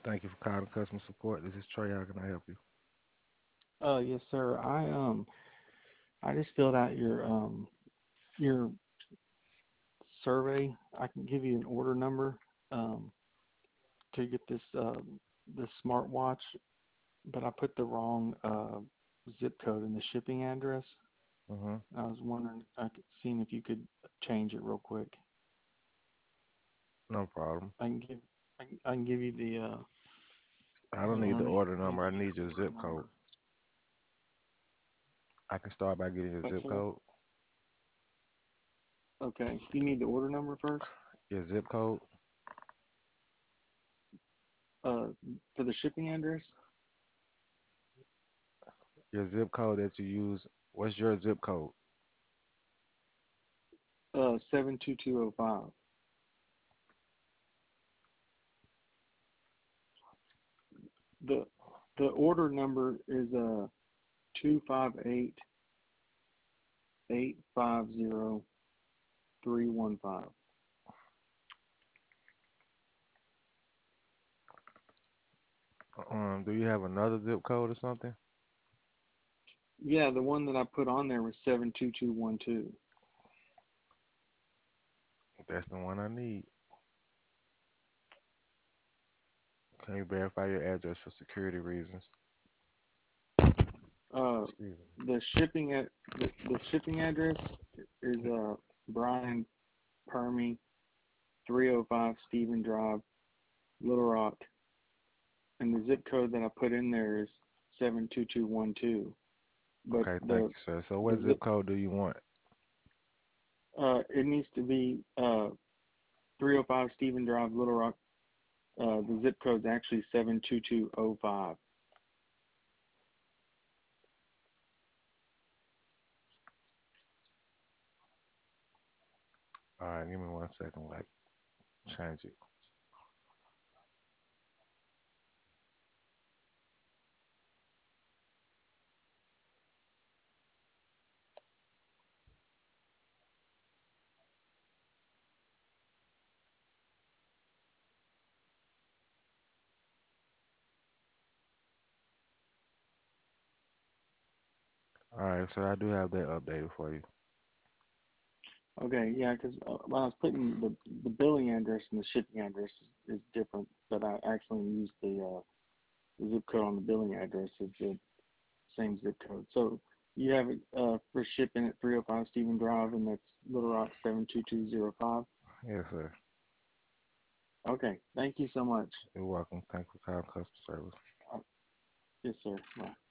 Thank you for calling customer support. This is Trey. How can I help you? Yes, sir. I just filled out your survey. I can give you an order number um to get this smartwatch, but I put the wrong zip code in the shipping address. Mm-hmm. I was wondering, seeing if you could change it real quick. No problem. I can give you the I don't hold need on, the let me order read number. I you need the your order zip code. number. I can start by getting your What, zip sir? code. Okay. You need the order number first? Your zip code. Uh, for the shipping address? Your zip code that you use. What's your zip code? 72205. The the order number is 258-850-315. Do you have another zip code or something? Yeah, the one that I put on there was 72212. That's the one I need. Can you verify your address for security reasons? Uh, Excuse me. the shipping address is Brian Permy, 305 Stephen Drive, Little Rock, and the zip code that I put in there is 72212. But Okay, thank you, sir. So what the zip code do you want? it needs to be 305 Stephen Drive, Little Rock. The zip code is actually 72205. All right, give me 1 second. Like, change it. All right, sir. I do have that updated for you. Okay, yeah, because when I was putting the billing address and the shipping address is different, but I actually used the zip code on the billing address. It's the same zip code. So you have it for shipping at 305 Stephen Drive, and that's Little Rock 72205. Yes, sir. Okay, thank you so much. You're welcome. Thank you for calling customer service. Uh, yes, sir. Bye.